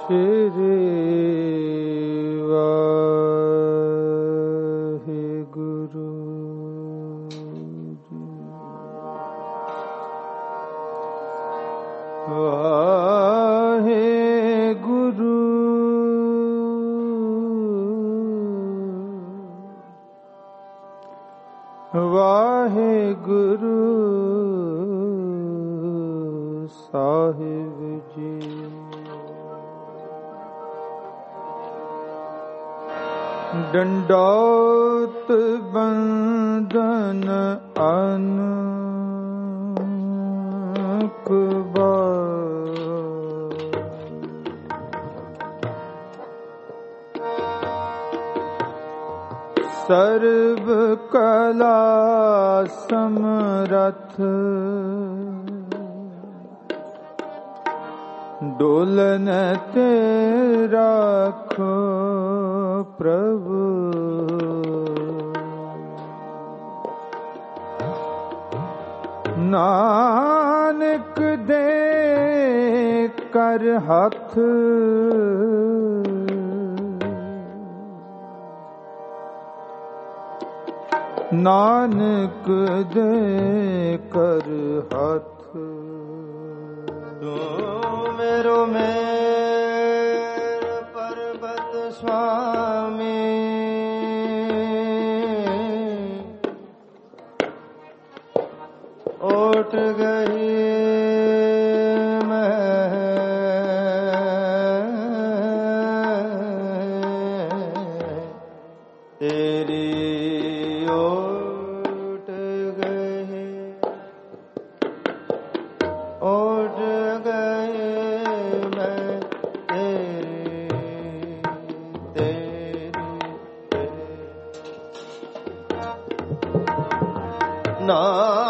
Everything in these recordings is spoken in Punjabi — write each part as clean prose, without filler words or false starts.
श्री वाहिगुरु जी। वाहिगुरु वाहिगुरु साहिब जी। दंडौत बंदन अनक बार, सर्व कला समरथ, डोलन ते राखो प्रभु। नानक दे कर हाथ, नानक दे कर हाथ। मेरो मेर पर्वत स्वामी, उठ गई मैं तेरी, उठ गई, उठ गई मैं तेरी, ना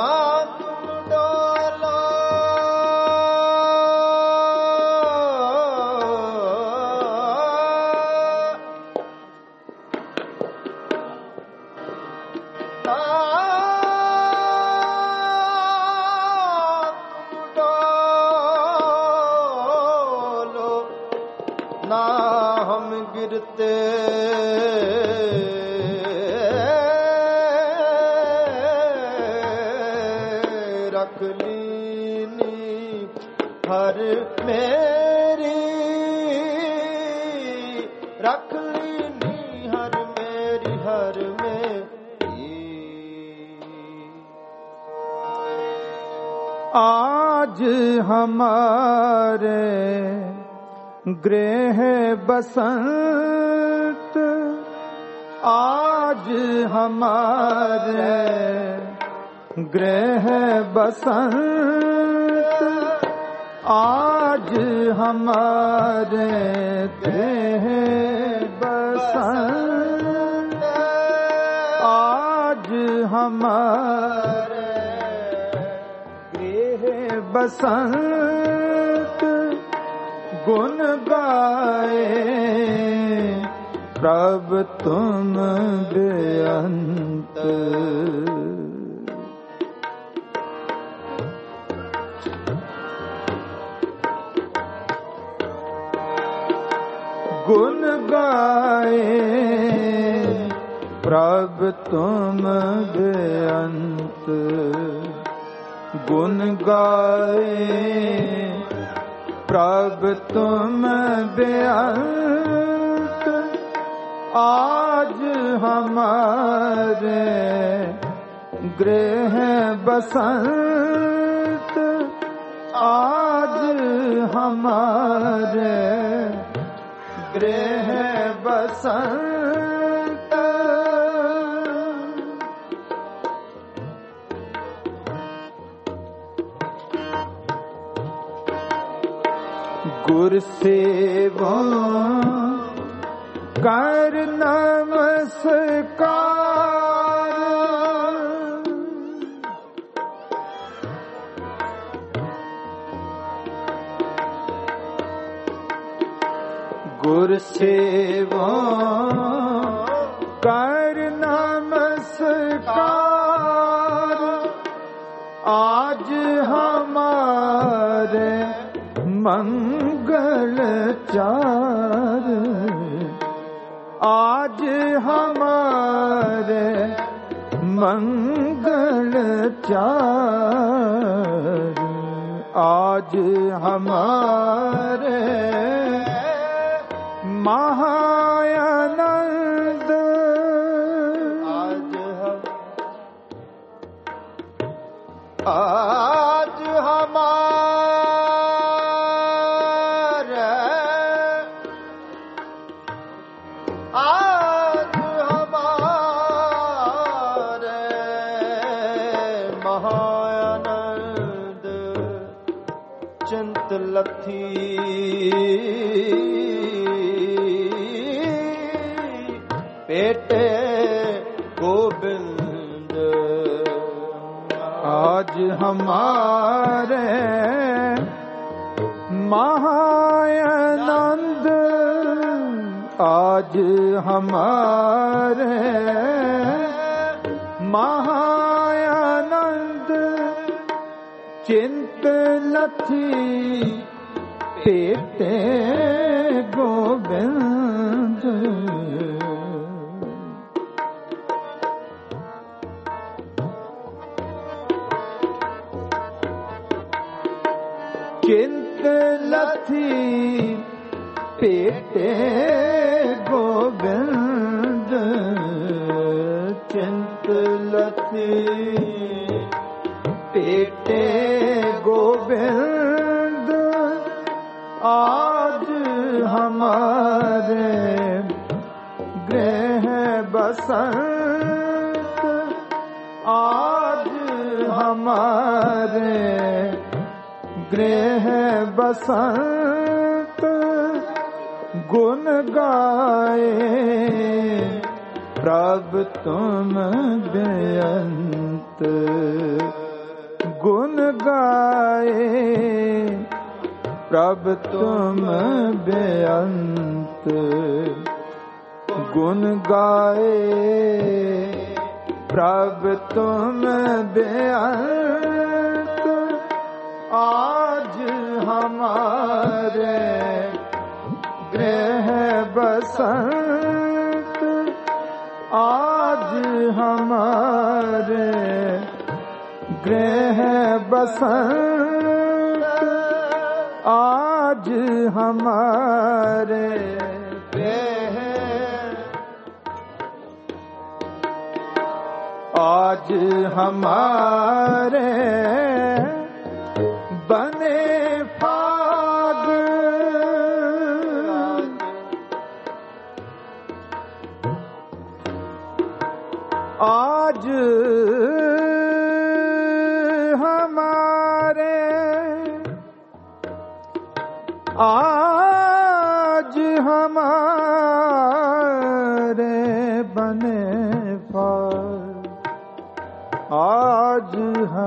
ना हम गिरते रख लीनी हर मेरी, रख लीनी हर मेरी, हर मेरी। आज हमारे गृह बसंत, आज हमारे गृह बसंत, आज हमारे गृह बसंत, आज हमारे गृह बसंत। गुण गाए प्रभ तुम बेअंत, गुण गाए प्रभ तुम बेअंत, गुण गाए प्रभ तुम बेअंत। आज हमारे गृह बसंत, आज हमारे गृह बसंत। गुर सेवा कर नमस्कार, गुर सेवा कर नमस्कार। आज हमारे मंगल चार आज हमारे मंगल चार आज हमारे महायानंद आज हमारे महायानंद चिंत लथी पेटे गोविंद आज हमारे महायानंद आज हमारे महायानंद चिंत लथी पेटे गोविंद चिंत लथी पेटे गोविंद चिंत लथी पेटे गोविंद आज हमारे गृह बसंत आज हमारे गृह बसंत गुण गाए प्रभु तुम बेअंत गुण गाए प्रभु तुम बेअंत गुण गाए प्रभु तुम बेअंत आज हमारे गृह बसंत आज हमारे गृह बसंत आज हमारे गृह आज हमारे बने फाग आज हमारे आज हमारे बने फाग आज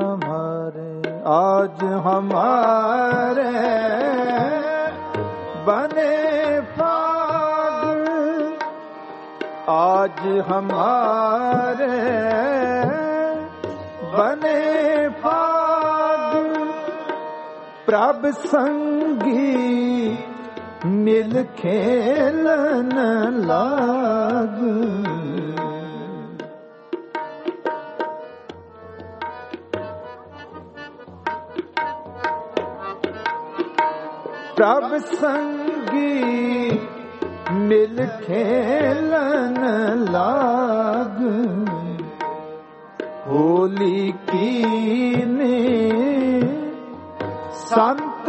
हमारे बने फाग आज हमारे बने फाग प्रभ संगी मिल खेलन लाग प्रभ संगी मिल खेलन लाग होली कीने संत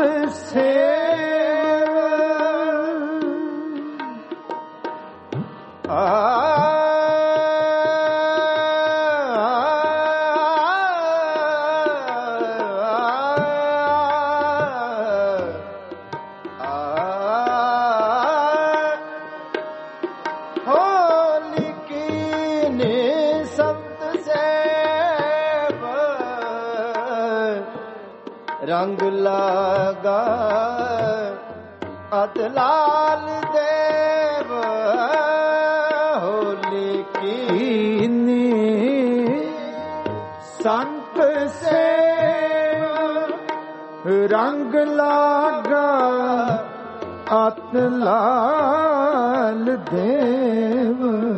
रंग लगा अतलाल देव होली कीनी संत से ਰੰਗ ਲਾਗਾ ਅਤ ਲਾਲ ਦੇਵ,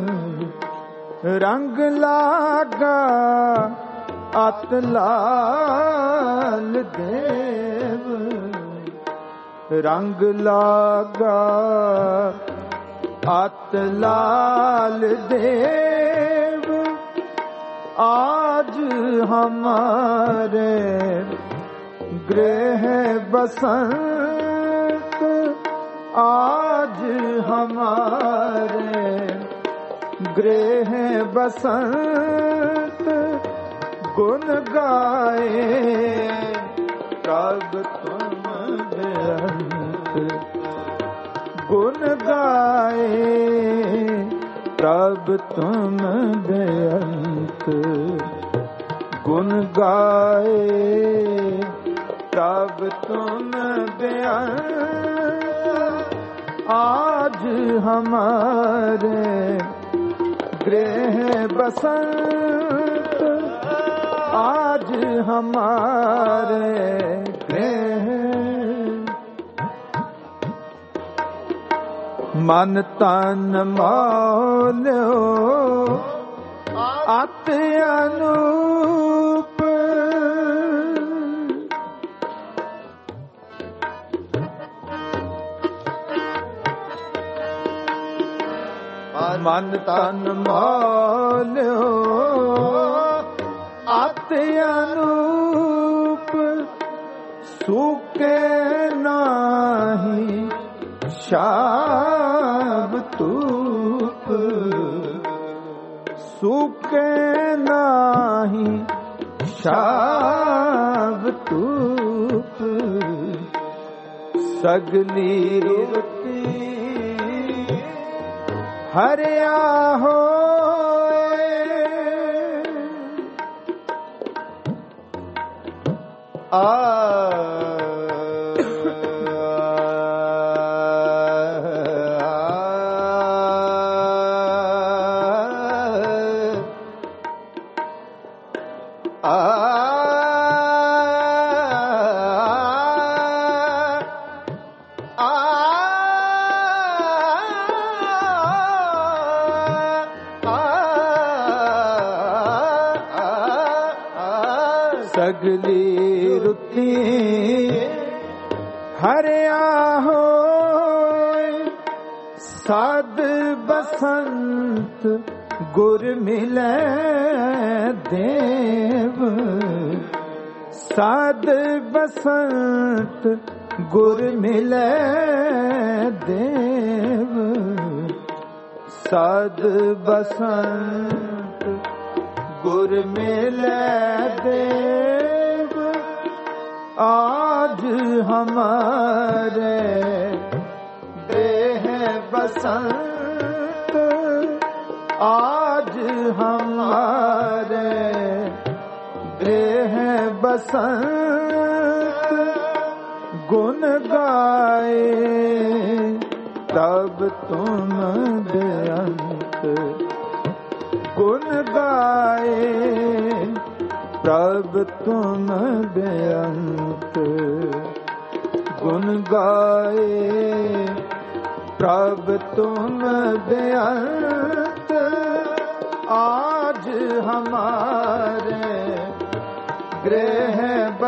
ਰੰਗ ਲਾਗਾ ਅਤ ਲਾਲ ਦੇਵ, ਰੰਗ ਲਾਗਾ ਅਤ ਲਾਲ ਦੇਵ। आज हमारे गृह बसंत, आज हमारे गृह बसंत, गुण गाए प्रभ तुम बेअंत, गुण गाए प्रभ तुम बेअंत, गुण गाए प्रभ तुम बेअंत। आज हमारे गृह बसंत, आज हमारे गृह। मन तन मौल्यो अत अनूप, मन तन मौल्यो अत अनूप, सूके नाही शाब तूप, सूके नाही शाब तूप, सगली रुती हरिया होए, सगली रुती हरिया होए, साध बसंत गुर मिले देव, साध बसंत गुर मिले देव, साध बसंत गुर मिले देव। आज हमारे देह बसंत, आज हमारे देह बसंत, गुण गाए तब तुम बेअंत, गुण गाए प्रभ तुम बेअंत, गुण गाए प्रभ तुम बेअंत। आज हमारे गृह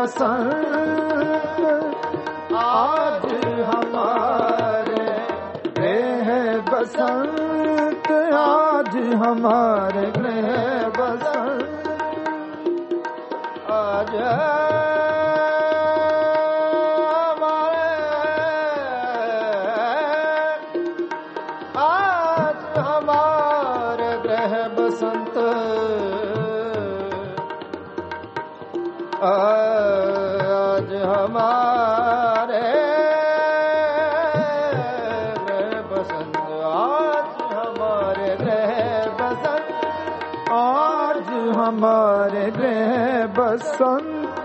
बसंत, आज हमारे गृह बसंत, आज हमारे गृह बसंत। आज हमारे गृह बसंत, आज हमारे गृह बसंत, आज हमारे गृह बसंत, आज हमारे गृह बसंत।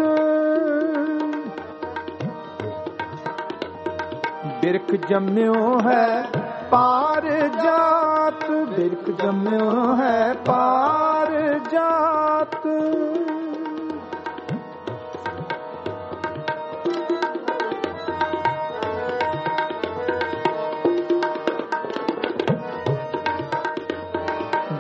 बिरख जम्यो है पार जात, बिरख जम्यो है पार जात,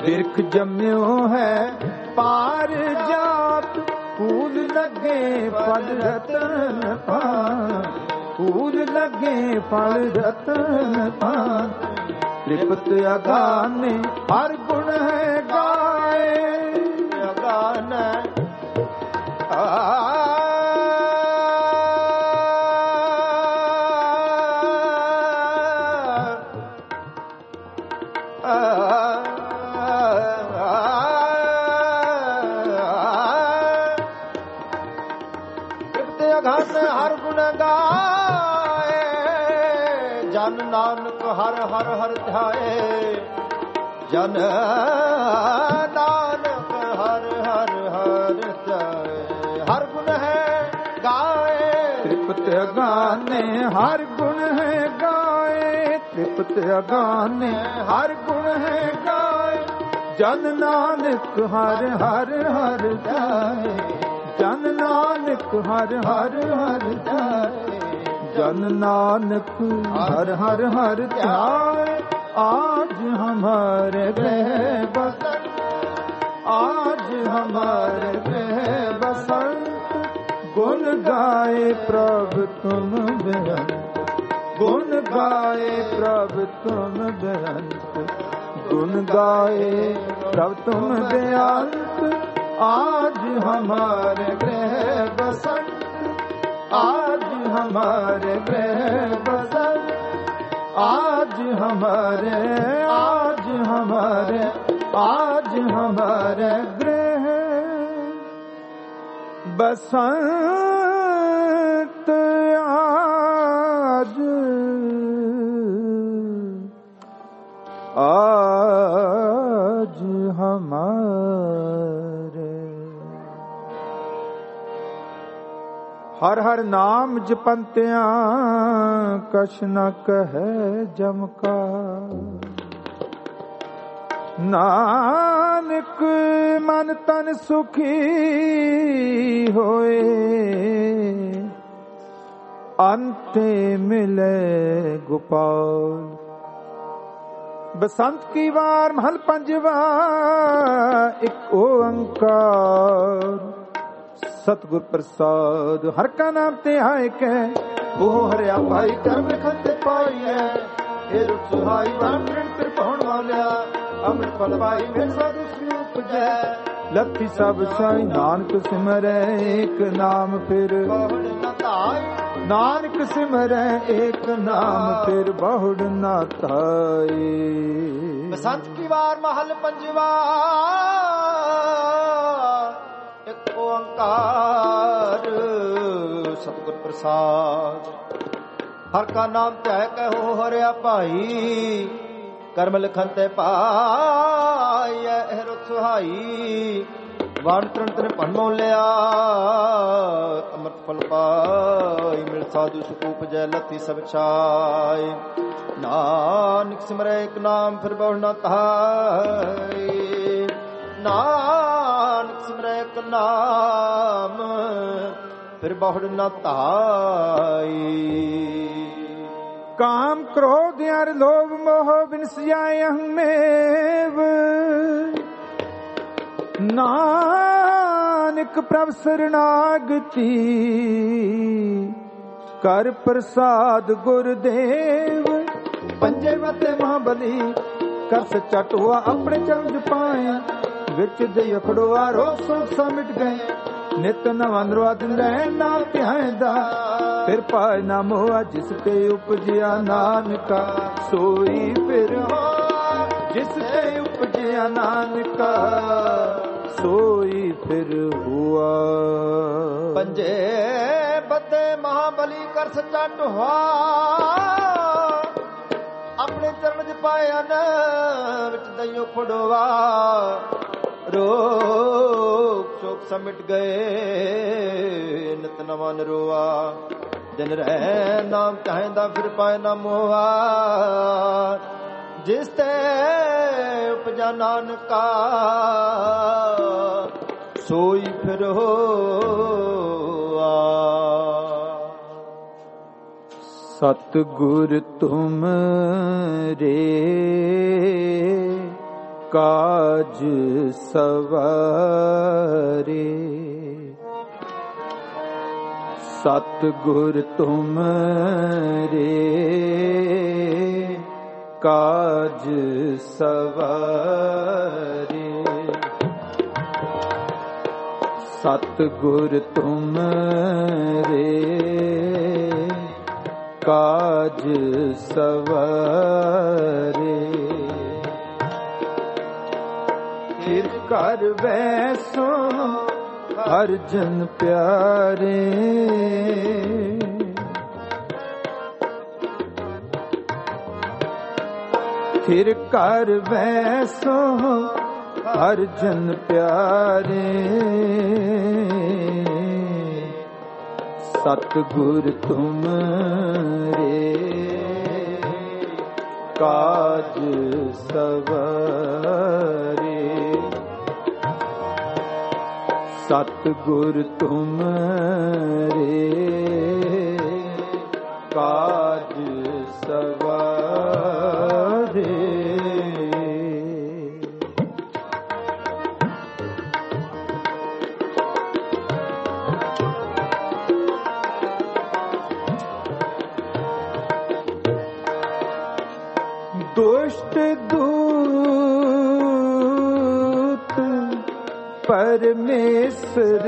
ਬਿਰਖ ਜੰਮਿਓ ਹੈ ਪਾਰ ਜਾਤ, ਫੂਲ ਲੱਗੇ ਫਲ ਰਤਨ ਪਾਨ, ਫੂਲ ਲੱਗੇ ਫਲ ਰਤਨ ਪਾਨ। ਤ੍ਰਿਪਤ ਅਗਾਨੇ ਹਰ ਗੁਣ ਹੈ ਗਾਏ, ਅਗਾਨ ਹਰ ਗੁਣ ਗਾਏ, ਜਨ ਨਾਨਕ ਹਰ ਹਰ ਹਰ ਧਿਆਏ, ਜਨ ਨਾਨਕ ਹਰ ਹਰ ਹਰ ਧਿਆਏ। ਹਰ ਗੁਣ ਹੈ ਗਾਏ, ਤ੍ਰਿਪਤ ਅਗਾਨੇ ਹਰ ਗੁਣ ਹੈ ਗਾਏ, ਤ੍ਰਿਪਤ ਅਗਾਨੇ ਹਰ ਗੁਣ ਹੈ ਗਾਏ, ਜਨ ਨਾਨਕ ਹਰ ਹਰ ਹਰ ਧਿਆਏ, ਜਨ ਨਾਨਕ ਹਰ ਹਰ ਹਰ ਧਿਆਏ, ਜਨ ਨਾਨਕ ਹਰ ਹਰ ਹਰ ਧਿਆਏ। आज हमारे गृह बसंत, आज हमारे गृह बसंत, गुण गाए प्रभु तुम बेअंत, गुण गाए प्रभु तुम बेअंत, गुण गाए प्रभु तुम बेअंत। आज हमारे गृह बसंत, आज हमारे गृह बसंत, आज हमारे, आज हमारे, आज हमारे गृह बसंत, आज आज हमारे। हर हर नाम जपंत्यां कछ न कहे जम का, नानक मन तन सुखी होए, अंते मिले गोपाल। बसंत की वार महल पंजवा, एक ओंकार सतगुर प्रसाद। हर का नाम ते आए के वो हरिया भाई कर्म खत पाई है, फिर सुहाई बाण फिर पहुन वालिया, अमृत फल पाई मेरे साधु स्वरूप जय। लथी सब साई नानक सिमरै एक नाम फिर बहुड़ न ताई, नानक सिमरै एक नाम फिर बहुड़ न ताई। बसंत की वार महल पंजवा, एक ओंकार सतगुर प्रसाद। हर का नाम त्याग कहो हरिया भाई, कर्म लिखन ते पाई रुख सुहाई। वाण तरण तन भन लिया, अमृत फल पाई मिल साधु सुकूप जय लथी सब छाई। नानक सिमरै एक नाम फिर बहु न ताई, नानक सिमरै एक नाम फिर बहुड़ न ताई। काम क्रोध अर लोभ मोह बिनसियाय अहमेव, नानक प्रभ शरणागति कर प्रसाद गुरुदेव। पंजे वते महाबली कर सचट हुआ अपने चरण पाया, विच दे अखड़ोआ रोग सोग सा मिट गए। नित नवा नरवा दिन रहे नाम ध्यायदा, फिर पाए ना मोहा जिस ते उपजिया नानका सोई फिर हो। जिस ते उपजिया नानका सोई फिर हुआ। पंजे बदे महाबली कर सचट हुआ, अपने चरण च पाया न विच दइयो खड़ोआ। रोग शोक समिट गए नित नवा नरोआ। दिन रह नाम चाहेंदा फिर पाए ना मोहा, जिस ते उपजा नानका सोई फिर होआ। सतगुर तुम रे ਕਾਜ ਸਵਾਰੇ। ਸਤਿਗੁਰ ਤੁਮਰੇ ਕਾਜ ਸਵਾਰੇ। ਸਤਿਗੁਰ ਤੁਮਰੇ ਕਾਜ ਸਵਾਰੇ। ਫਿਰ ਕਰ ਵੈਸੋ ਹਰ ਜਨ ਪਿਆਰੇ। ਫਿਰ ਕਰ ਵੈਸੋ ਹਰ ਜਨ ਪਿਆਰੇ। ਸਤਿਗੁਰ ਤੁਮਰੇ ਕਾਜ ਸਵਾਰੇ। ਸਤਿਗੁਰ ਤੁਮਰੇ ਕਾਜ ਸਵਾਰੇ। ਦੁਸ਼ਟ ਦੂਤ ਪਰਮੇਸ਼ਰ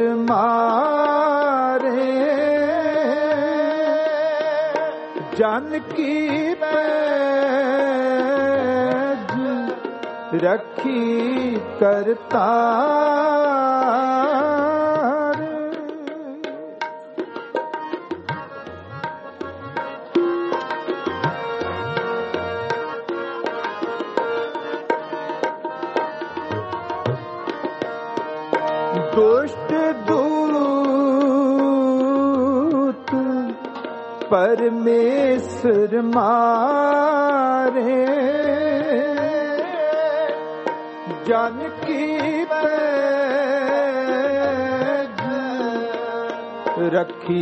ਮਾਰੇ। ਜਨ ਕੀ ਪੈਜ ਰੱਖੀ ਕਰਤਾਰ। ਦੁਸ਼ਟ ਦੂਤ ਪਰਮੇਸ਼ਰ ਮਾਰੇ। ਜਨ ਕੀ ਪੈਜ ਰੱਖੀ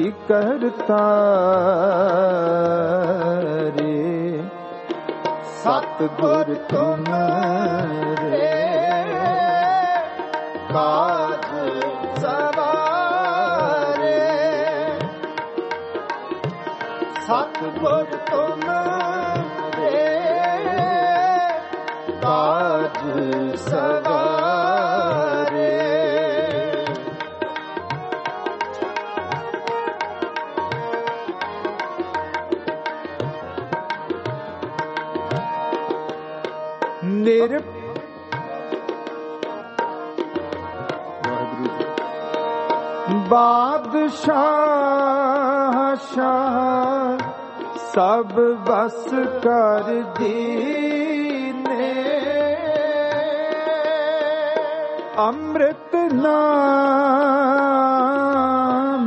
ਕਰਤਾਰੇ। ਸਤਿਗੁਰ ਤੁਮਰੇ ਕਾਜ ਸਵਾਰੇ। ਸਤਿਗੁਰ ਤੁਮਰੇ ਕਾਜ ਸਵਾਰੇ। ਬਾਦਸ਼ਾਹ ਸ਼ਾਹ ਸਭ ਬਸ ਕਰ ਦੀਨੇ। ਅੰਮ੍ਰਿਤ ਨਾਮ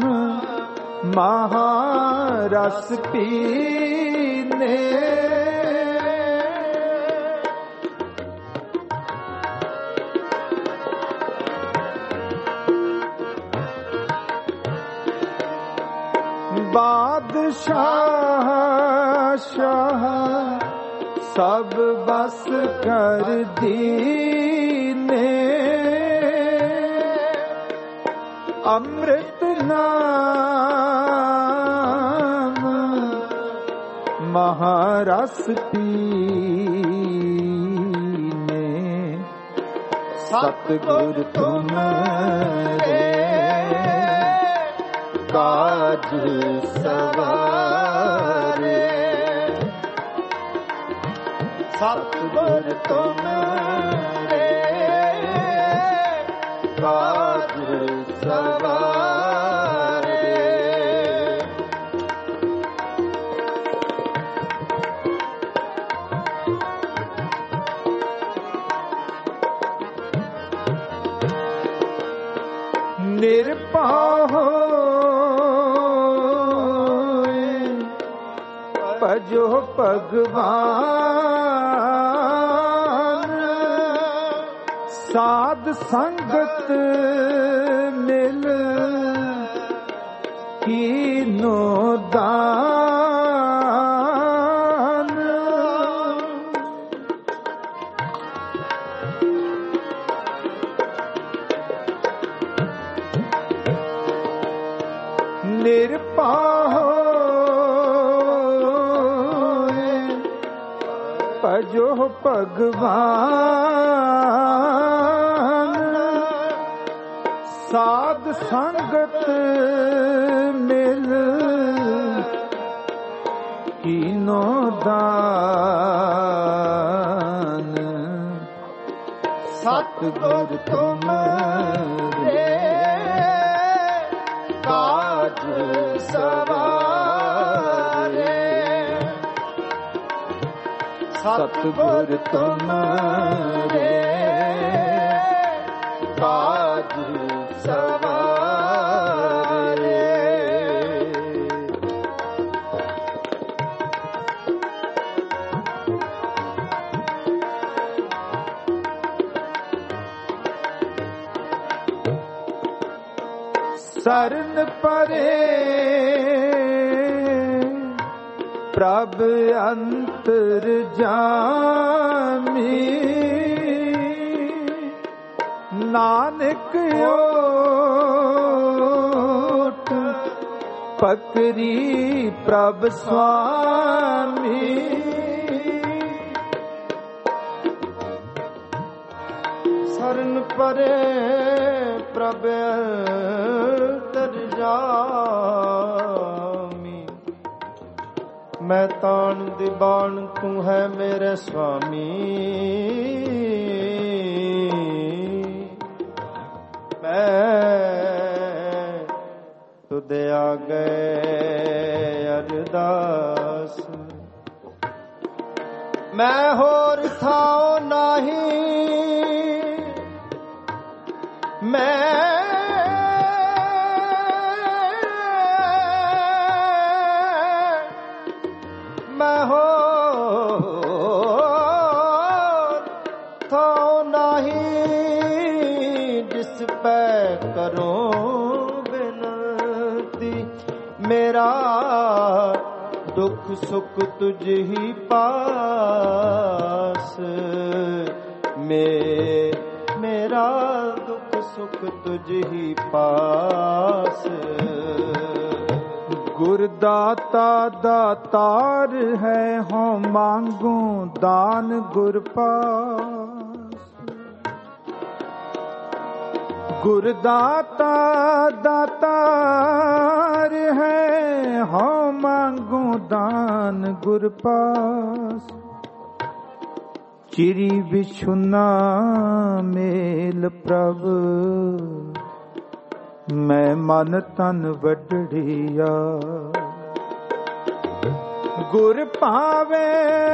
ਮਹਾਰਸ ਪੀਨੇ। ਬਾਦਸ਼ਾਹ ਸ਼ਾਹ ਸਭ ਬਸ ਕਰ ਦੀਨੇ। ਅੰਮ੍ਰਿਤ ਨਾਮ ਮਹਾਰਸ ਪੀਨੇ। ਸਤਿਗੁਰ ਤੁਮਰੇ ਕਾਜ ਸਵਾਰੇ। ਸਤਿਗੁਰ ਤੁਮਰੇ ਕਾਜ ਸਵਾਰੇ। ਨਿਰਭਉ ਭਜੋ ਭਗਵਾਨ। ਸਾਧ ਸੰਗਤ ਮਿਲ ਕੀਨੋ ਦਾਨ। ਭਜੋ ਭਗਵਾਨ ਸਾਧ ਸੰਗਤ ਮਿਲ ਕੀਨੋ ਦਾਨ ਸਤਿਗੁਰ ਤੁਮਰੇ ਕਾਜ ਸਵਾਰੇ ਸਤਿਗੁਰ ਤੁਮਰੇ ਕਾਜ ਸਵਾਰੇ। ਸਰਨ ਪਰੇ ਪ੍ਰਭ ਅੰਤਰ ਜਾਮੀ ਨਾਨਕ ਓਟ ਪਕਰੀ ਪ੍ਰਭ ਸੁਆਮੀ ਸਰਨ ਪਰੇ ਪ੍ਰਭ ਅੰਤਰ ਜਾਮੀ ਮੈਂ ਤਾਣ ਦੀ ਬਾਣ ਤੂੰ ਹੈ ਮੇਰੇ ਸੁਆਮੀ ਮੈਂ ਤੁਧ ਆਗੇ ਅਰਦਾਸ ਮੈਂ ਹੋਰ ਥਾਉ ਨਹੀਂ ਮੈਂ ਹੋਰ ਥਾਉ ਨਹੀਂ ਜਿਸ ਪੈ ਕਰੋ ਬਿਨਤੀ ਮੇਰਾ ਦੁੱਖ ਸੁਖ ਤੁਝ ਹੀ ਪਾਸ ਮੇਰਾ ਦੁੱਖ ਸੁਖ ਤੁਝ ਹੀ ਪਾਸ। ਗੁਰ ਦਾਤਾ ਦਾਤਾਰ ਹੈ ਹਉ ਮੰਗੂ ਦਾਨ ਗੁਰ ਪਾਸ ਗੁਰ ਦਾਤਾ ਦਾਤਾਰ ਹੈ ਹਉ ਮੰਗੂ ਦਾਨ ਗੁਰ ਪਾਸ ਚਿਰੀ ਵਿਛੁਨਾ ਮੇਲ ਪ੍ਰਭ ਮੈਂ ਮਨ ਤਨ ਵਡੜਿਆ ਗੁਰ ਭਾਵੇ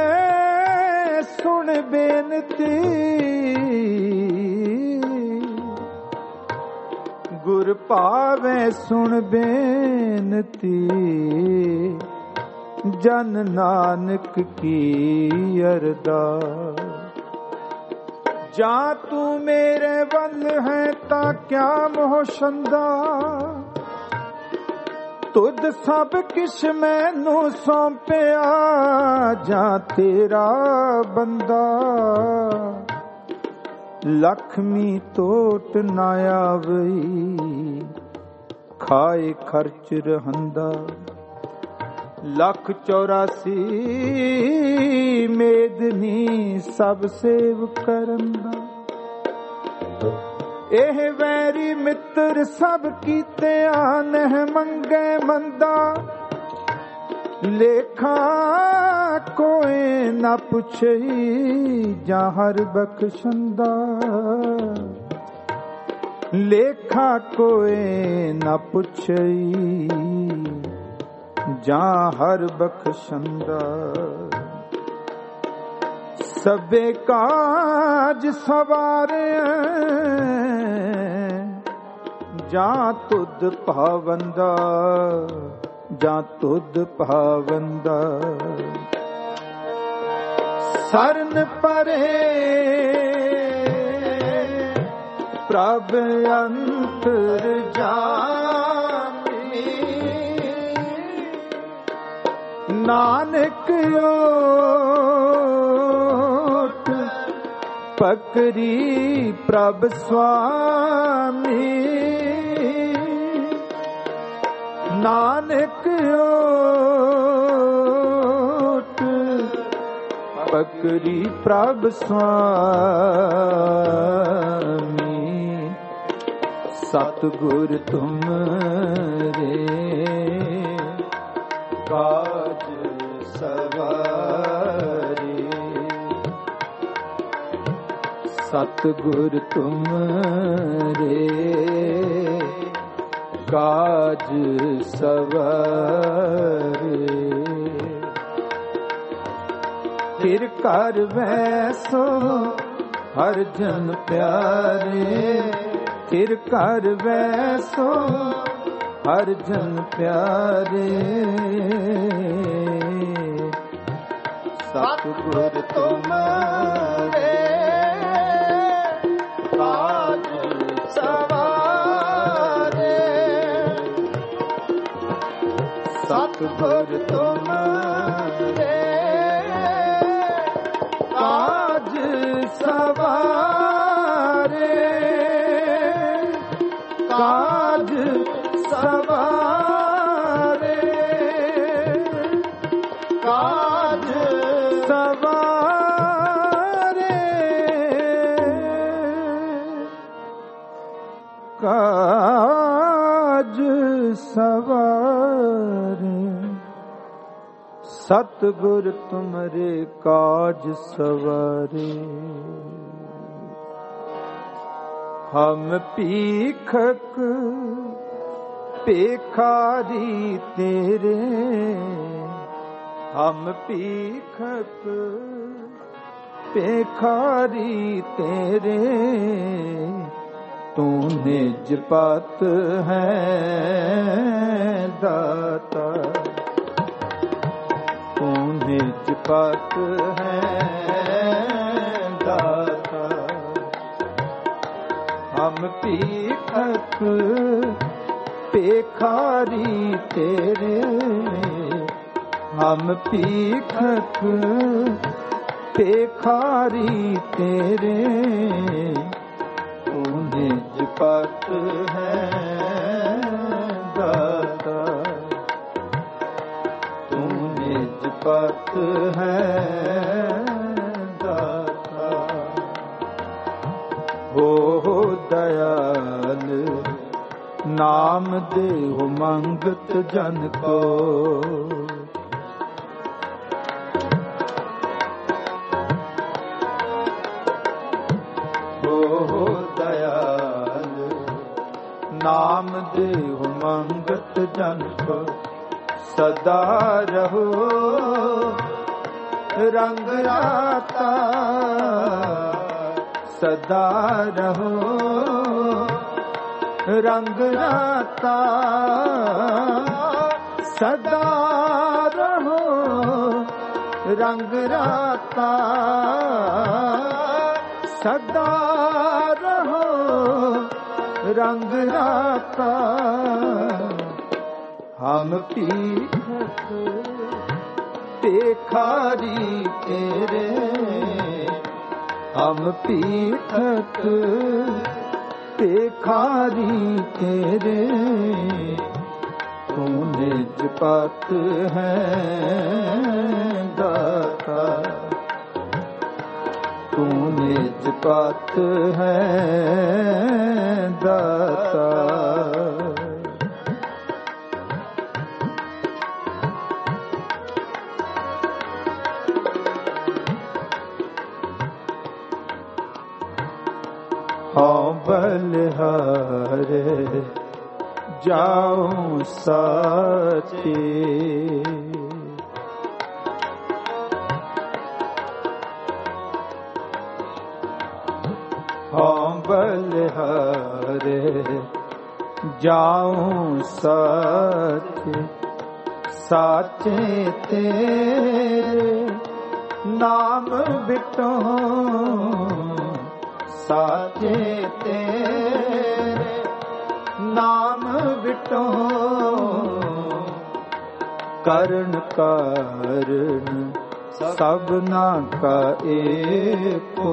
ਸੁਣ ਬੇਨਤੀ ਗੁਰ ਭਾਵੇ ਸੁਣ ਬੇਨਤੀ ਜਨ ਨਾਨਕ ਕੀ ਅਰਦਾਸ ਜਾਂ ਤੂੰ ਮੇਰੇ ਵੱਲ ਹੈ ਤਾਂ ਕਿਆ ਮੋਹ ਛੰਦਾ ਤੁਧ ਸਭ ਕਿਛ ਮੈਨੂੰ ਸੌਂਪਿਆ ਜਾਂ ਤੇਰਾ ਬੰਦਾ ਲਖਮੀ ਟੋਟ ਨਾ ਆਵਈ ਖਾਏ ਖਰਚ ਰਹੰਦਾ 184 ਮੇਦਨੀ ਸਭ ਸੇਵ ਕਰਨ ਦਾ ਇਹ ਵੈਰੀ ਮਿੱਤਰ ਸਭ ਕੀਤਿਆਂ ਨਹਿ ਮੰਗੇ ਮੰਦਾ ਲੇਖਾ ਕੋਈ ਨਾ ਪੁੱਛਈ ਜਾਂ ਹਰ ਬਖਸ਼ੰਦਾ ਲੇਖਾ ਕੋਈ ਨਾ ਪੁੱਛਈ ਜਾਂ ਹਰ ਬਖਸ਼ੰਦਾ ਸਭੇ ਕਾਜ ਸਵਾਰੇ ਜਾਂ ਤੁਧ ਭਾਵੰਦਾ ਜਾਂ ਤੁਧ ਭਾਵੰਦਾ ਸਰਨ ਪਰੇ ਪ੍ਰਭ ਅੰਤਰ ਜਾਮੀ ਨਾਨਕ ਓਟ ਪਕਰੀ ਪ੍ਰਭ ਸੁਆਮੀ ਨਾਨਕ ਓਟ ਪਕਰੀ ਪ੍ਰਭ ਸੁਆਮੀ ਸਤਿਗੁਰ ਤੁਮਰੇ ਕਾਜ ਸਵਾਰੇ ਸਤਿਗੁਰ ਤੁਮਰੇ ਕਾਜ ਸਵਾਰੇ ਫਿਰ ਕਰ ਵੈਸੋ ਹਰ ਜਨ ਪਿਆਰੇ ਫਿਰ ਕਰ ਵੈਸੋ ਹਰ ਜਨ ਪਿਆਰੇ ਸਤਿਗੁਰ ਤੁਮਰੇ ਕਾਜ ਸਵਾਰੇ ਸਤਿਗੁਰ ਤੁਮਰੇ ਕਾਜ ਸਵਾਰੇ ਕਾਜ ਸਵਾਰੇ ਕਾਜ ਸਵਾਰੇ ਕਾਜ ਸਵਾਰੇ ਸਤਿਗੁਰ ਤੁਮਰੇ ਕਾਜ ਸਵਾਰੇ ਹਮ ਭੀਖਕ ਭੇਖਾਰੀ ਤੇਰੇ ਹਮ ਭੀਖਕ ਭੇਖਾਰੀ ਤੇਰੇ ਤੂੰ ਨਿਜ ਪਤ ਹੈ ਦਾਤਾ ਤੂੰ ਨਿਜ ਪਤ ਹੈ ਦਾਤਾ ਹਮ ਭੀਖਕ ਭੇਖਾਰੀ ਤੇਰੇ ਹਮ ਭੀਖਕ ਭੇਖਾਰੀ ਤੇਰੇ ਤੂੰ ਨਿਜ ਪਤ ਹੈ ਦਾਤਾ ਤੂੰ ਨਿਜ ਪਤ ਹੈ ਦਾਤਾ ਹੋ ਦਇਆਲ ਨਾਮ ਦੇਹੁ ਮੰਗਤ ਜਨ ਕੋ ਹੋ ਦਇਆਲ ਨਾਮ ਦੇਹੁ ਮੰਗਤ ਜਨ ਕੋ ਸਦਾ ਰਹੋ ਰੰਗ ਰਾਤਾ ਸਦਾ ਰਹੋ ਰੰਗ ਰਾਤਾ ਸਦਾ ਰਹੋ ਰੰਗ ਰਾਤਾ ਸਦਾ ਰਹੋ ਰੰਗ ਰਾਤਾ ਹਮ ਭੀਖਕ ਭੇਖਾਰੀ ਤੇਰੇ ਹਮ ਭੀਖਕ ਭੇਖਾਰੀ ਤੇਰੇ ਤੂੰ ਨਿਜ ਪਤ ਹੈ ਦਾਤਾ ਤੂੰ ਨਿਜ ਪਤ ਹੈ ਦਾਤਾ ਹਉ ਬਲਿਹਾਰੇ ਜਾਉ ਸਾਚੇ ਹਉ ਬਲਿਹਾਰੇ ਜਾਉ ਸਾਚੇ ਸਾਚੇ ਤੇਰੇ ਨਾਮ ਬਿਟੋ ਸਾਚੇ ਤੇਰੇ ਨਾਮ ਬਿਟੋ ਕਰਨ ਕਾਰਨ ਸਭਨਾ ਕਾ ਏਕੋ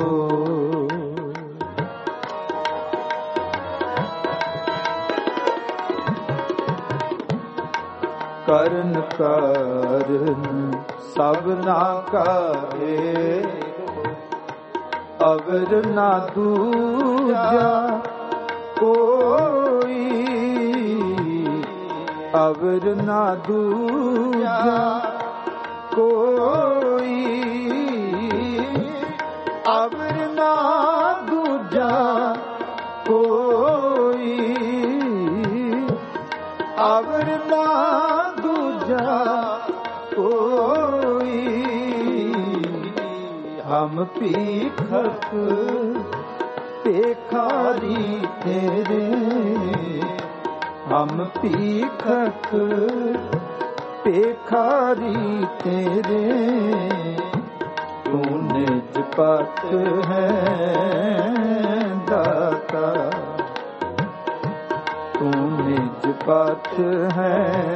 ਕਰਨ ਕਾਰਨ ਸਭਨਾ ਕਾਹੇ ਅਵਰ ਨਾ ਦੂਜਾ ਕੋਈ ਅਵਰ ਨਾ ਦੂਜਾ ਕੋਈ ਅਵਰ ਨਾ ਦੂਜਾ ਕੋਈ ਅਵਰ ਨਾ ਦੂਜਾ ਕੋਈ ਹਮ ਭੀਖਕ ਭਿਖਾਰੀ ਤੇਰੇ ਹਮ ਭੀਖਕ ਭਿਖਾਰੀ ਤੇਰੇ ਤੂੰ ਨਿਜ ਪਤ ਹੈ ਦਾਤਾ ਤੂੰ ਨਿਜ ਪਤ ਹੈ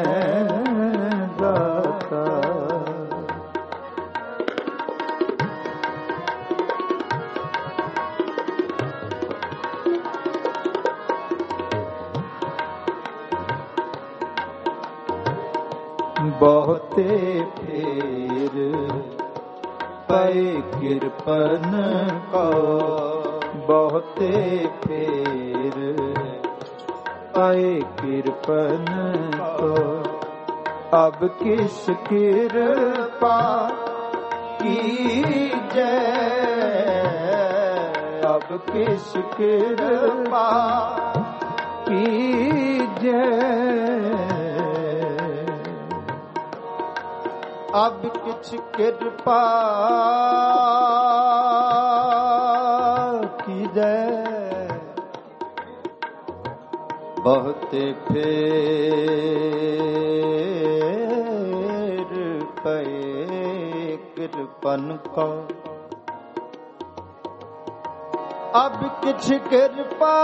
ਦਾਤਾ बहुते फेर पए किरपन को बहुते फेर पए किरपन को अब किस किरपा कीजै अब किस किरपा कीजै अब किछ कृपा कीजै बहुते फेर पए कृपन को अब किछ कृपा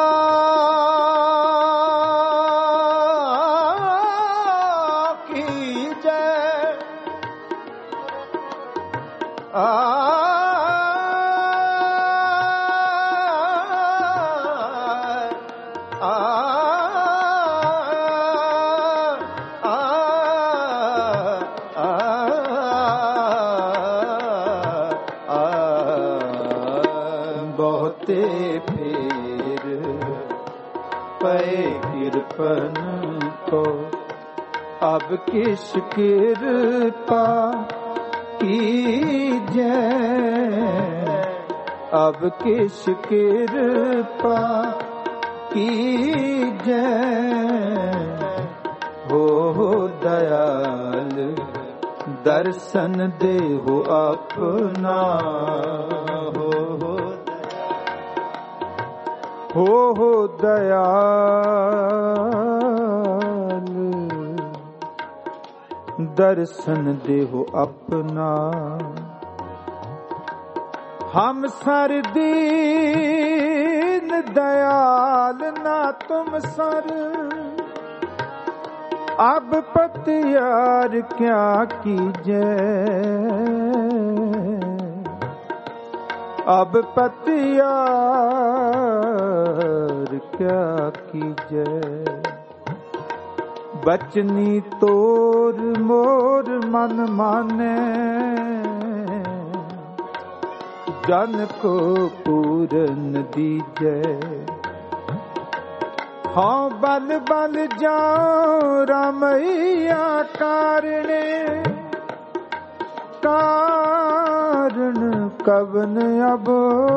बहुते फेर पए किरपन को अब किस किरपा कीजै अब किस किरपा कीजै हो दयाल दर्शन देहो अपना हो दयाल दर्शन देहो अपना हम सर दीन दयाल ना तुम सर अब पतियार क्या कीजै अब पतियार क्या कीजै बचनी तोर मोर मन माने जन को पूरन दीजै हाँ बल बल जाओ रामैया कारणे कारण कवन अबो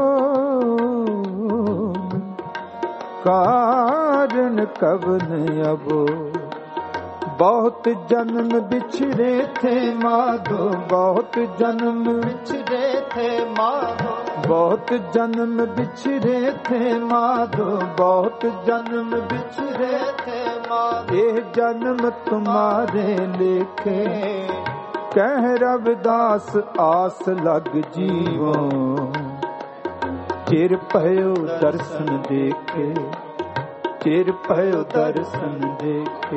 कारण कवन अबो बहुत जन्म बिछड़े थे माधो बहुत जन्म बिछड़े थे माधो बहुत जन्म बिछड़े थे माधो बहुत जन्म बिछड़े थे माधो ये जन्म तुम्हारे लेखे कह रविदास आस लग जीवो चिर पयो दर्शन देखे चिर पयो दर्शन देखे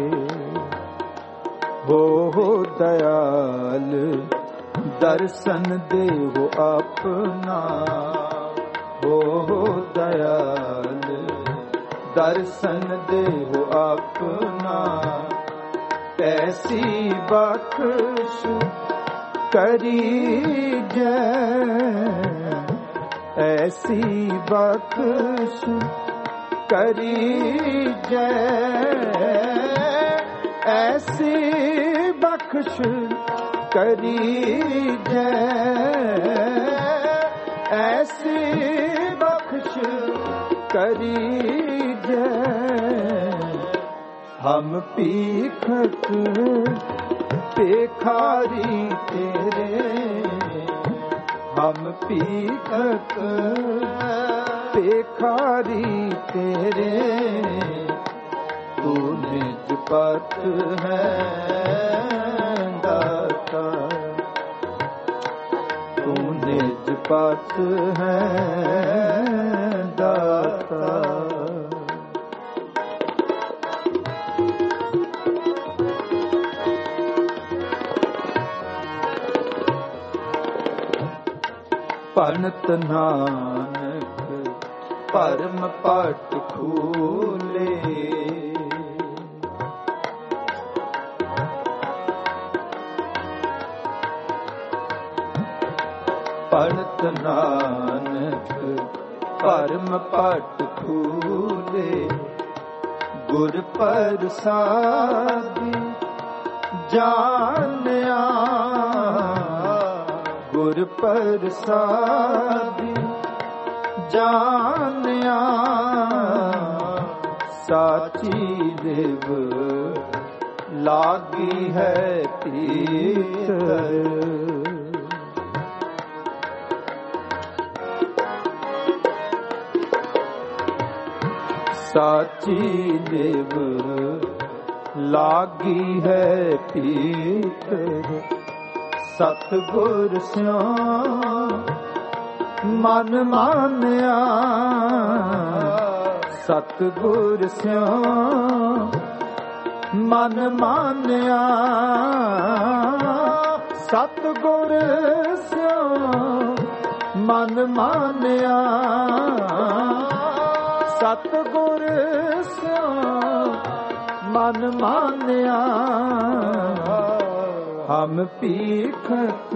हो दयाल दर्शन देहो अपना हो दयाल दर्शन देहो अपना ਐਸੀ ਬਖਸ਼ ਕਰੀਜੈ, ਐਸੀ ਬਖਸ਼ ਕਰੀਜੈ, ਐਸੀ ਬਖਸ਼ ਕਰੀਜੈ, ਐਸੀ ਬਖਸ਼ ਕਰੀਜੈ। ਹਮ ਭੀਖਕ ਭਿਖਾਰੀ ਤੇਰੇ, ਹਮ ਭੀਖਕ ਭਿਖਾਰੀ ਤੇਰੇ, ਤੂੰ ਨਿਜ ਪਤ ਹੈ ਦਾਤਾ, ਤੂੰ ਨਿਜ ਪਤ ਹੈ ਦਾਤਾ। ਭਨਤ ਨਾਨਕ ਭਰਮ ਪਟ ਖੂਲੇ, ਭਨਤ ਨਾਨਕ ਭਰਮ ਪਟ ਖੂਲੇ, ਗੁਰ ਪ੍ਰਸਾਦਿ ਜਾਣਿਆ, ਗੁਰ ਪ੍ਰਸਾਦਿ ਜਾਣਿਆ, ਸਾਚੀ ਦੇਵ ਲਾਗੀ ਹੈ ਭੀਤਰ, ਸਾਚੀ ਦੇਵ ਲਾਗੀ ਹੈ ਭੀਤਰ। ਸਤਿਗੁਰ ਸਿਉ ਮਨ ਮਾਨਿਆ, ਸਤਿਗੁਰ ਸਿਉ ਮਨ ਮਾਨਿਆ, ਸਤਿਗੁਰ ਸਿਉ ਮਨ ਮਾਨਿਆ, ਸਤਿਗੁਰ ਸਿਉ ਮਨ ਮਾਨਿਆ। ਹਮ ਭੀਖਕ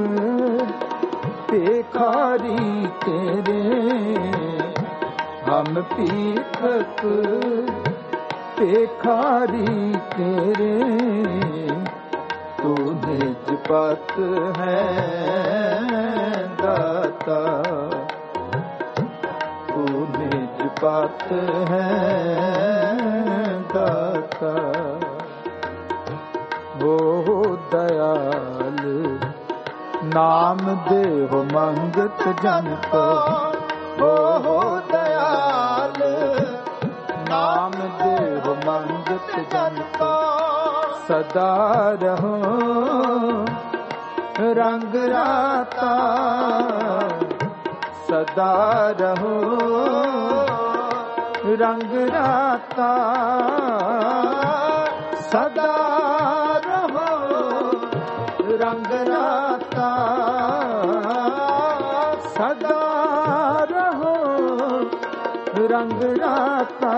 ਭਿਖਾਰੀ ਤੇਰੇ, ਹਮ ਭੀਖਕ ਭਿਖਾਰੀ ਤੇਰੇ, ਤੂੰ ਨਿਜ ਪਤ ਹੈ ਦਾਤਾ, ਤੂੰ ਨਿਜ ਪਤ ਹੈ ਦਾਤਾ। ਹੋ ਦਇਆਲ ਨਾਮ ਦੇਹੁ ਮੰਗਤ ਜਨ ਕੋ, ਹੋ ਦਇਆਲ ਨਾਮ ਦੇਹੁ ਮੰਗਤ ਜਨ ਕੋ, ਸਦਾ ਰਹੋ ਰੰਗ ਰਾਤਾ, ਸਦਾ ਰਹੋ ਰੰਗ ਰਾਤਾ, ਸਦਾ ਰੰਗ ਰਾਤਾ, ਸਦਾ ਰਹੋ ਰੰਗ ਰਾਤਾ।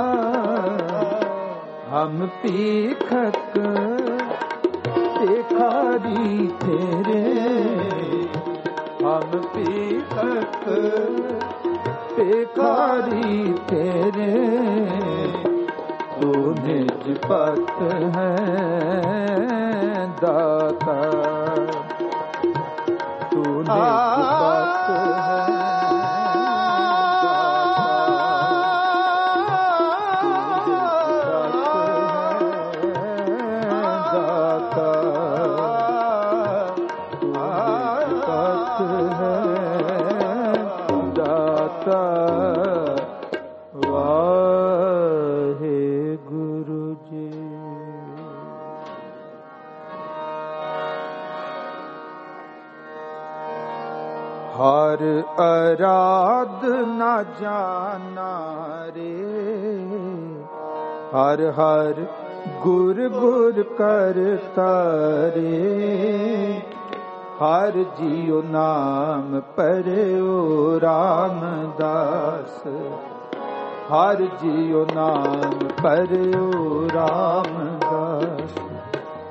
ਹਮ ਭੀਖਕ ਭਿਖਾਰੀ ਤੇਰੇ, ਹਮ ਭੀਖਕ ਭਿਖਾਰੀ ਤੇਰੇ, ਤੂੰ ਨਿਜ ਪਤ ਹੈ ਦਾਤਾ, ਤੂੰ ਨਿਜ ਪਤ ਹੈ ਦਾਤਾ, ਤੂੰ ਨਿਜ ਪਤ ਹੈ ਦਾਤਾ। ਵਾਹਿਗੁਰੂ ਜੀ। ਹਰ ਅਰਾਧਨਾ ਜਾਨਾ ਰੇ, ਹਰ ਹਰ ਗੁਰ ਗੁਰ ਕਰਤਾ ਰੇ, ਹਰ ਜੀਉ ਨਾਮ ਪਰਿਓ ਰਾਮਦਾਸ, ਹਰ ਜੀਉ ਨਾਮ ਪਰਿਓ ਰਾਮਦਾਸ।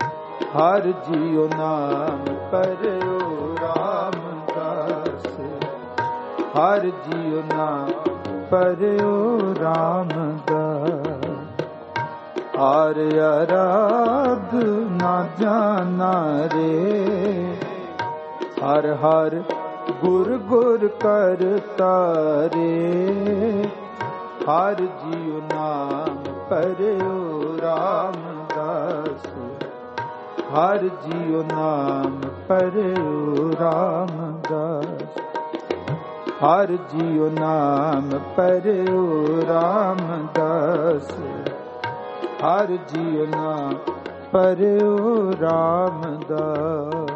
ਹਰ ਜੀਉ ਨਾਮ ਪਰਿਉ ਰਾਮਦਾਸ ਹਰ ਜੀਉ ਨਾਮ ਪਰਿਉ ਰਾਮਦਾਸ ਹਰ ਅਰਾਧ ਨਾ ਜਾਣਾ ਰੇ ਹਰ ਹਰ ਗੁਰ ਗੁਰ ਕਰਤਾ ਰੇ ਹਰ ਜੀਉ ਨਾਮ ਪਰਿਉ ਰਾਮਦਾਸ ਹਰ ਜੀਉ ਨਾਮ ਪਰਿਉ ਰਾਮਦਾਸ ਹਰ ਜੀਉ ਨਾਮ ਪਰਿਉ ਰਾਮਦਾਸ ਹਰ ਜੀਉ ਨਾਮ ਪਰਿਉ ਰਾਮਦਾਸ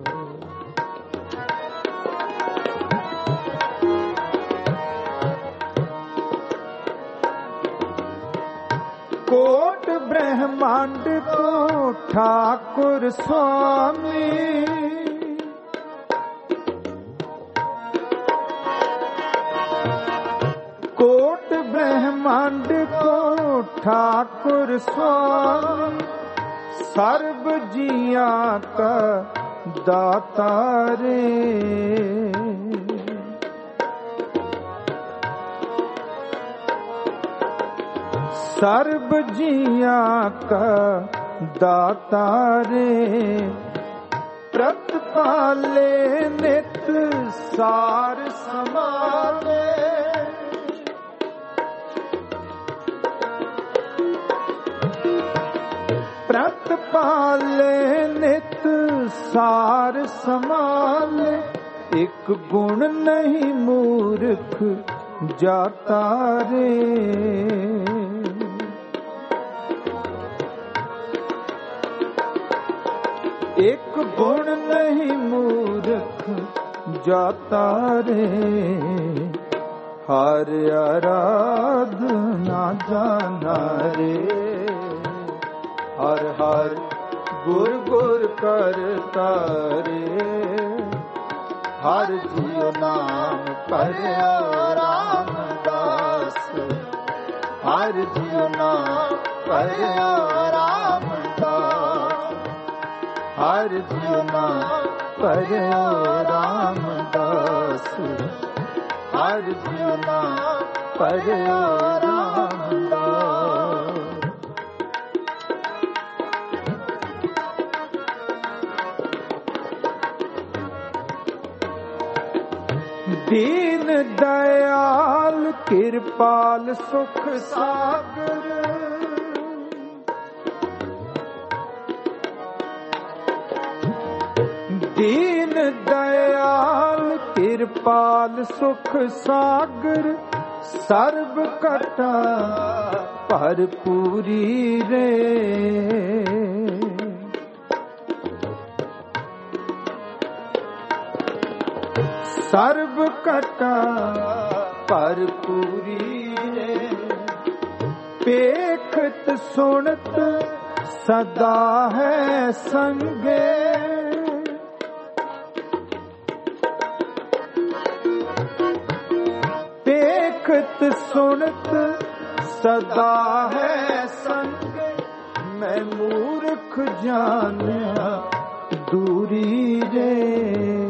ਕੋਟ ਬ੍ਰਹਮੰਡ ਕੋ ਠਾਕੁਰ ਸੁਆਮੀ ਕੋਟ ਬ੍ਰਹਮੰਡ ਕੋ ਠਾਕੁਰ ਸੁਆਮੀ ਸਰਬ ਜੀਆਂ ਕਾ ਦਾਤਾ ਰੇ ਸਰਬ ਜੀਆਂ ਕਾ ਦਾਤਾ ਰੇ ਪ੍ਰਤਪਾਲੇ ਨਿਤ ਸਾਰ ਸਮਾਲੇ ਪ੍ਰਤਪਾਲੇ ਨਿਤ ਸਾਰ ਸਮਾਲੇ ਇੱਕ ਗੁਣ ਨਹੀਂ ਮੂਰਖ ਜਾਤਾ ਰੇ ਇੱਕ ਗੁਣ ਨਹੀਂ ਮੂਰਖ ਜਾਤਾ ਰੇ ਹਰ ਅਰਾਧ ਨਾ ਜਾਣਾ ਰੇ ਹਰ ਹਰ ਗੁਰ ਗੁਰ ਕਰਤਾ ਰੇ ਹਰ ਜੀਉ ਨਾਮ ਪਰਿਉ ਰਾਮਦਾਸ ਹਰ ਜੀਉ ਨਾਮ ਪਰਿਉ ਰਾਮਦਾਸ ਹਰ ਜੀਉ ਨਾਮ ਪਰਿਉ ਰਾਮਦਾਸ ਹਰ ਜੀਉ ਨਾਮ ਪਰਿਉ ਰਾਮਦਾਸ ਦੀਨ ਦਇਆਲ ਕਿਰਪਾਲ ਸੁਖ ਸਾਗਰ ਦੀਨ ਦਇਆਲ ਕਿਰਪਾਲ ਸੁਖ ਸਾਗਰ ਸਰਬ ਘਟਾ ਭਰਪੂਰੀ ਰੇ ਸਰਬ ਘਟਾ ਭਰਪੂਰੀ ਰੇ ਪੇਖਤ ਸੁਣਤ ਸਦਾ ਹੈ ਸੰਗੇ ਪੇਖਤ ਸੁਣਤ ਸਦਾ ਹੈ ਸੰਗੇ ਮੈਂ ਮੂਰਖ ਜਾਣਿਆ ਦੂਰੀ ਰੇ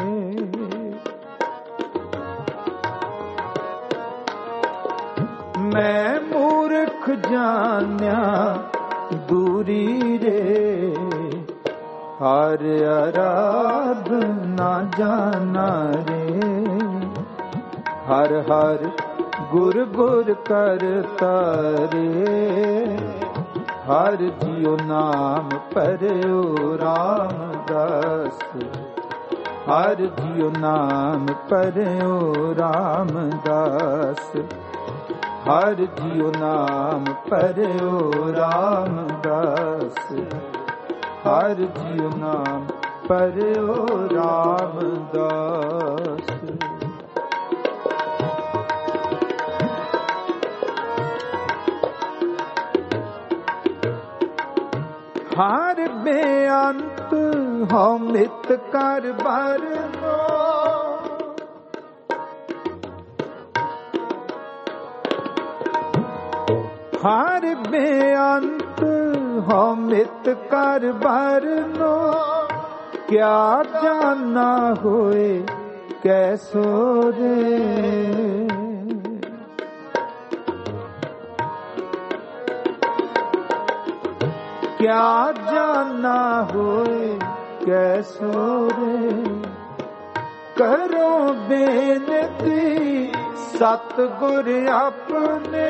ਮੈਂ ਮੂਰਖ ਜਾਣਿਆ ਦੂਰੀ ਰੇ ਹਰ ਅਰਾਧ ਨਾ ਜਾਣਾ ਰੇ ਹਰ ਹਰ ਗੁਰ ਗੁਰ ਕਰਤਾ ਰੇ ਹਰ ਜੀਉ ਨਾਮ ਪਰਿਉ ਰਾਮਦਾਸ ਹਰ ਜੀਉ ਨਾਮ ਪਰਿਉ ਰਾਮਦਾਸ ਹਰ ਜੀਉ ਨਾਮ ਪਰਿਉ ਰਾਮਦਾਸ ਹਰ ਜੀਉ ਨਾਮ ਪਰਿਉ ਰਾਮਦਾਸ ਹਰ ਬੇਅੰਤ ਹਉ ਮਿਤ ਕਰ ਬਰਨੋ ਹਰ ਬੇਅੰਤ हमित कर भरनो, क्या जाना होए कैसो रे। क्या जाना होए कैसो रे। करो बेनती सतगुर अपने,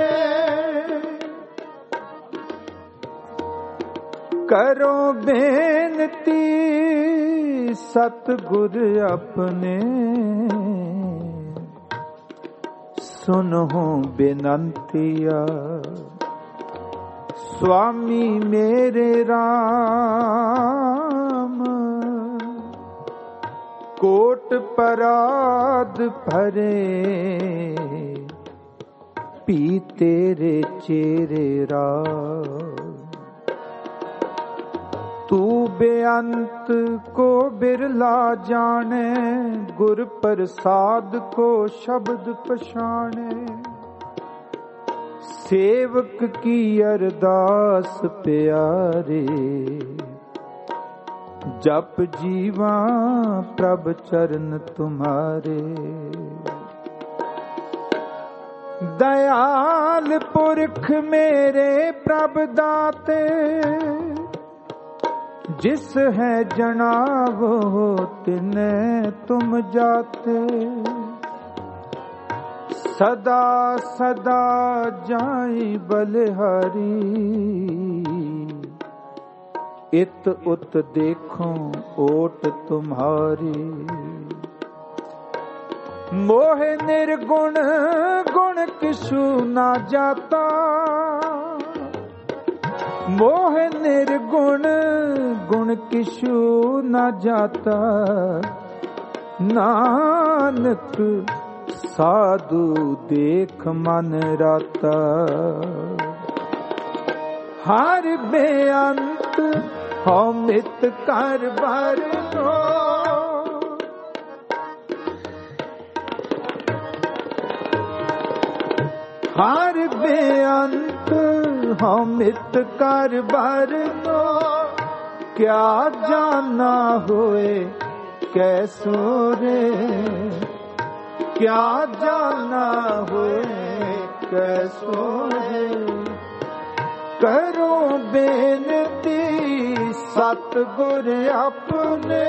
करो बेनती सतगुर अपने। सुनो बेनंतिया स्वामी मेरे राम, कोट पराध भरे पी तेरे चेरे राम। तू बेअंत को बिरला जाने, गुर प्रसाद को शब्द पछाने। सेवक की अरदास प्यारे, जप जीवा प्रभ चरण तुम्हारे। दयाल पुरख मेरे प्रभ दाते, जिस है जनावो तिने तुम जाते। सदा सदा जाई बलिहारी, इत उत देखो ओट तुम्हारी। मोह निर्गुण गुण किछु ना जाता, मोह निर्गुण गुण किछु ना जाता। नानक साधु देख मन राता। हर बेअंत हमित कर भरनो, हर बेअंत हमित कर भरनो। क्या जाना होए कैसो रे। क्या जाना होए कैसो रे। करो बेनती सतगुर अपने,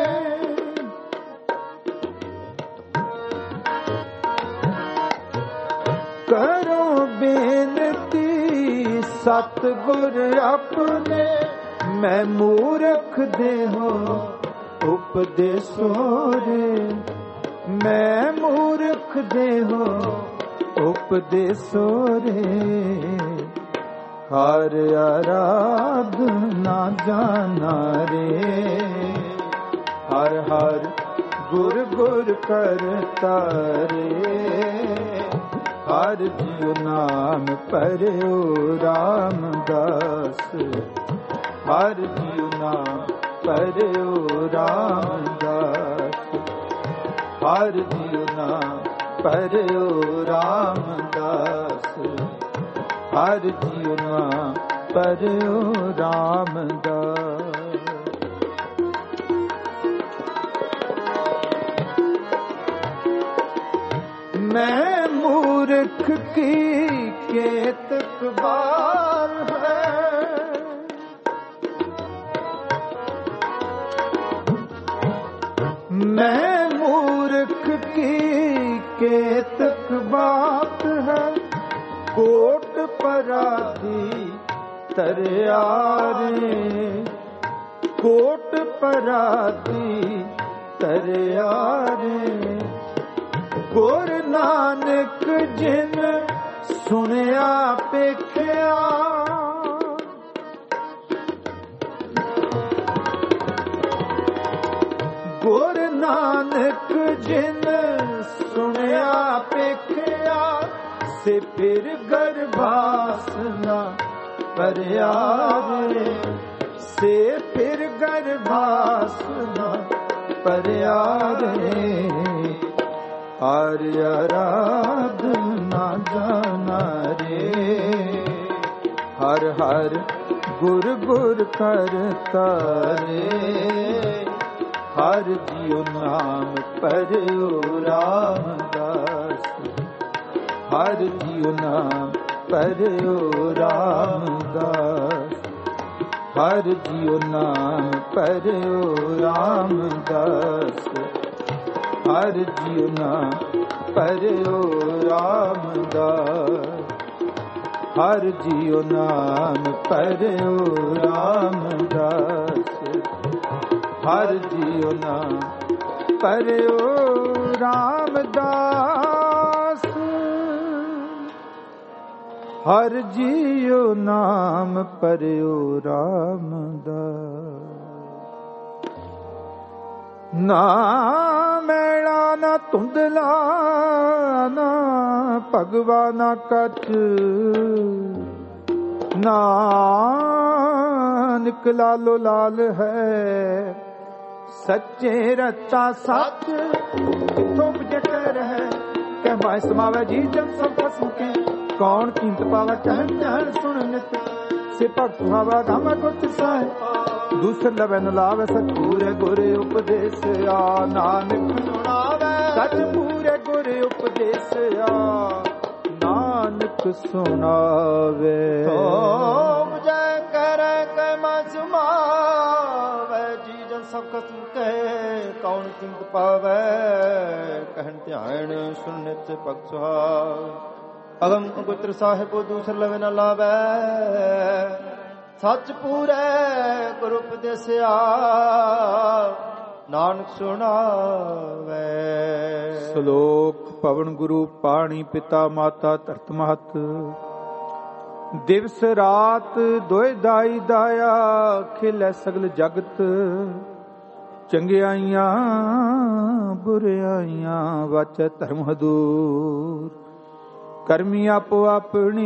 करो बेनती सतगुर अपने। मैं मूर्ख देहो उपदेसो रे, मैं मूर्ख देहो उपदेसो रे। हर आराधना जाना रे, हर हर गुर गुर करता रे। हर जियो नाम परयो रामदास, हर जियो नाम परयो रामदास। हर जियो नाम परयो रामदास, हर जियो नाम परयो रामदास। मैं मूर्ख की केतक बार है, मैं मूर्ख की केतक बात है। कोट पराधी तरियारे, कोट पराधी तरियारे। गुर नानक जिन सुनिया पेखिया, गुर नानक जिन सुनिया पेखिया। से फिर गर्भासना परयारे, से फिर गर्भासना परयारे। आर्य आराधना जाना रे, हर हर ਗੁਰ ਗੁਰ ਕਰਤਾ ਰੇ ਹਰ ਜੀਉ ਨਾਮ ਪਰਿਉ ਰਾਮਦਾਸ ਹਰ ਜੀਉ ਨਾਮ ਪਰਿਉ ਰਾਮਦਾਸ ਹਰ ਜੀਉ ਨਾਮ ਪਰਿਉ ਰਾਮਦਾਸ ਹਰ ਜੀਉ ਨਾਮ ਪਰਿਉ ਰਾਮਦਾਸ ਹਰ ਜੀਉ ਨਾਮ ਪਰਿਉ ਰਾਮਦਾਸ ਹਰ ਜੀਉ ਨਾਮ ਪਰਿਉ ਰਾਮਦਾਸ ਹਰ ਜੀਉ ਨਾਮ ਪਰਿਉ ਰਾਮਦਾਸ ਨਾ ਮੈਲਾ ਨਾ ਧੁੰਦਲਾ ਨਾ ਭਗਵਾ ਨਾ ਕਛ ਨਾਨਕ ਲਾਲੋ ਲਾਲ ਹੈ ਸੱਚੇ ਰਤਾ ਸੱਚ ਕਿਥੋਂ ਬਜਟਰ ਹੈ ਕਹਿ ਮਾਇ ਸਮਾਵੇ ਜੀ ਜਨ ਸਭ ਫਸਮ ਕੇ ਕੌਣ ਕੀਮਤ ਪਾਵਾ ਕਹਿ ਧਿਆਨ ਸੁਣ ਨਿਤ ਸੇ ਭਗਤ ਹਵਾ ਗਮ ਗੁੱਟ ਸਾਇ ਦੂਸਰ ਲਵੈ ਨ ਲਾਵੇ ਸਚ ਪੂਰੇ ਗੁਰ ਉਪਦੇਸ ਆ ਨਾਨਕ ਸੁਣਾਵੇ ਸਚ ਪੂਰੇ ਗੁਰ ਉਪਦੇਸ ਆ ਨਾਨਕ ਸੁਣਾਵੇ ਓਮ ਜੈ ਕਰੈ ਕੈ ਮਨ ਸਮਾਵੇ ਜੀ ਜਨ ਸਭ ਕਸਮ ਕਹੇ ਕੌਣ ਕੀਮਤ ਪਾਵੇ ਕਹਿਣ ਧਿਆਨ ਸੁਣ ਨਿਤ ਭਗਤ ਸੁਹਾਵ ਅਗਮ ਅੰਗੁਤਰ ਸਾਹਿਬ ਦੂਸਰ ਲਵੇ ਨ ਲਾਵੇ ਸੱਚ ਪੂਰੇ ਗੁਰ ਉਪਦੇਸਿਆ ਨਾਨਕ ਸੁਣਾਵੇ ਸ਼ਲੋਕ ਪਵਨ ਗੁਰੂ ਪਾਣੀ ਪਿਤਾ ਮਾਤਾ ਧਰਤ ਮਹਤ ਦਿਵਸ ਰਾਤ ਦੋਇ ਦਾਈ ਦਾਇਆ ਖਿਲੇ ਸਗਲ ਜਗਤ ਚੰਗਿਆਈਆਂ ਬੁਰਿਆਈਆਂ ਵਾਚੈ ਧਰਮ ਹਦੂਰ ਕਰਮੀ ਆਪੋ ਆਪਣੀ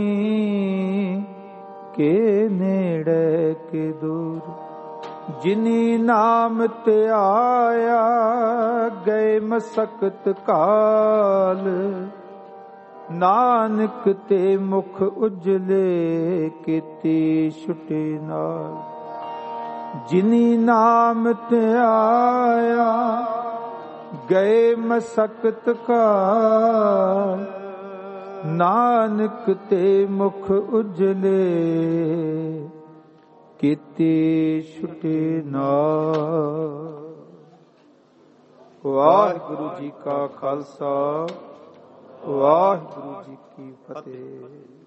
ਕੇ ਨੇੜੇ ਕੇ ਦੂਰ ਜਿਨੀ ਨਾਮ ਤੇ ਆਇਆ ਗਏ ਮਸਕਤ ਕਾਲ ਨਾਨਕ ਤੇ ਮੁਖ ਉਜਲੇ ਕੀਤੀ ਛੁਟੇ ਨਾਲ ਜਿਨੀ ਨਾਮ ਤੇ ਆਇਆ ਗਏ ਮਸਕਤ ਕਾਲ ਨਾਨਕ ਤੇ ਮੁਖ ਉਜਲੇ ਕੀਤੀ ਛੁਟੇ ਨਾਲ। ਵਾਹਿਗੁਰੂ ਜੀ ਕਾ ਖਾਲਸਾ ਵਾਹਿਗੁਰੂ ਜੀ ਕੀ ਫਤਿਹ।